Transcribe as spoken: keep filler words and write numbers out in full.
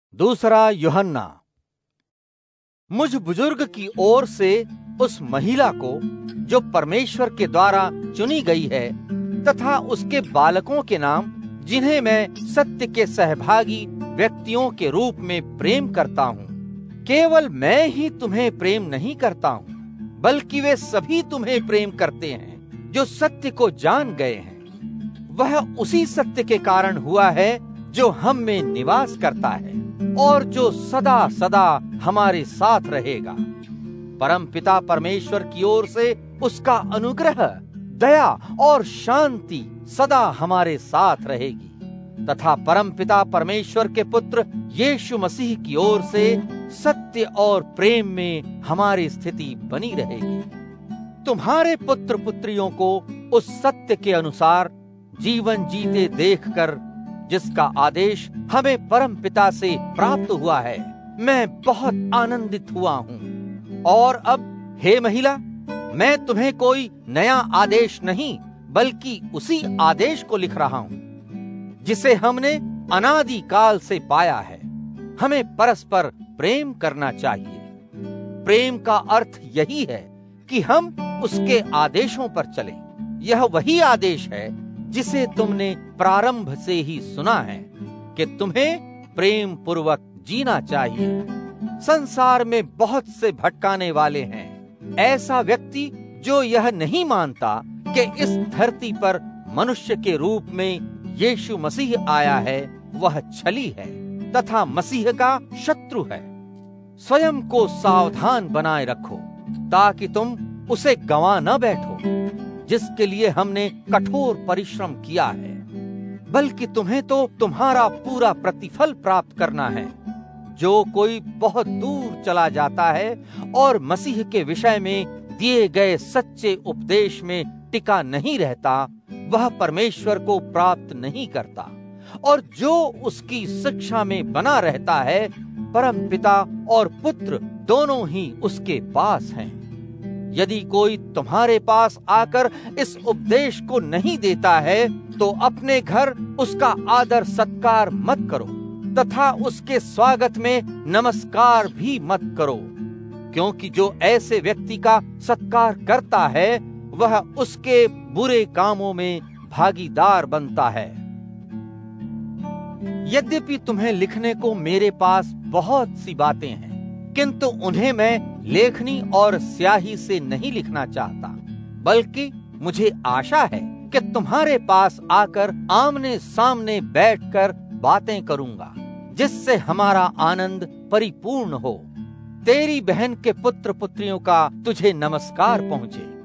दूसरा यूहन्ना। मुझ बुजुर्ग की ओर से उस महिला को जो परमेश्वर के द्वारा चुनी गई है तथा उसके बालकों के नाम जिन्हें मैं सत्य के सहभागी व्यक्तियों के रूप में प्रेम करता हूँ। केवल मैं ही तुम्हें प्रेम नहीं करता हूँ, बल्कि वे सभी तुम्हें प्रेम करते हैं जो सत्य को जान गए हैं। वह उसी सत्य के कारण हुआ है जो हम में निवास करता है और जो सदा सदा हमारे साथ रहेगा। परमपिता परमेश्वर की ओर से उसका अनुग्रह, दया और शांति सदा हमारे साथ रहेगी तथा परमपिता परमेश्वर के पुत्र यीशु मसीह की ओर से सत्य और प्रेम में हमारी स्थिति बनी रहेगी। तुम्हारे पुत्र पुत्रियों को उस सत्य के अनुसार जीवन जीते देखकर, जिसका आदेश हमें परमपिता से प्राप्त हुआ है, मैं बहुत आनंदित हुआ हूँ। और अब हे महिला, मैं तुम्हें कोई नया आदेश नहीं बल्कि उसी आदेश को लिख रहा हूँ जिसे हमने अनादि काल से पाया है। हमें परस्पर प्रेम करना चाहिए। प्रेम का अर्थ यही है कि हम उसके आदेशों पर चलें। यह वही आदेश है जिसे तुमने प्रारंभ से ही सुना है कि तुम्हें प्रेम पूर्वक जीना चाहिए। संसार में बहुत से भटकाने वाले हैं। ऐसा व्यक्ति जो यह नहीं मानता कि इस धरती पर मनुष्य के रूप में यीशु मसीह आया है, वह छली है तथा मसीह का शत्रु है। स्वयं को सावधान बनाए रखो ताकि तुम उसे गंवा न बैठो जिसके लिए हमने कठोर परिश्रम किया है, बल्कि तुम्हें तो तुम्हारा पूरा प्रतिफल प्राप्त करना है। जो कोई बहुत दूर चला जाता है और मसीह के विषय में दिए गए सच्चे उपदेश में टिका नहीं रहता, वह परमेश्वर को प्राप्त नहीं करता। और जो उसकी शिक्षा में बना रहता है, परमपिता और पुत्र दोनों ही उसके पास हैं। यदि कोई तुम्हारे पास आकर इस उपदेश को नहीं देता है, तो अपने घर उसका आदर सत्कार मत करो तथा उसके स्वागत में नमस्कार भी मत करो, क्योंकि जो ऐसे व्यक्ति का सत्कार करता है, वह उसके बुरे कामों में भागीदार बनता है। यद्यपि तुम्हें लिखने को मेरे पास बहुत सी बातें हैं, किंतु उन्हें मैं लेखनी और स्याही से नहीं लिखना चाहता, बल्कि मुझे आशा है कि तुम्हारे पास आकर आमने सामने बैठकर बातें करूंगा, जिससे हमारा आनंद परिपूर्ण हो। तेरी बहन के पुत्र पुत्रियों का तुझे नमस्कार पहुंचे।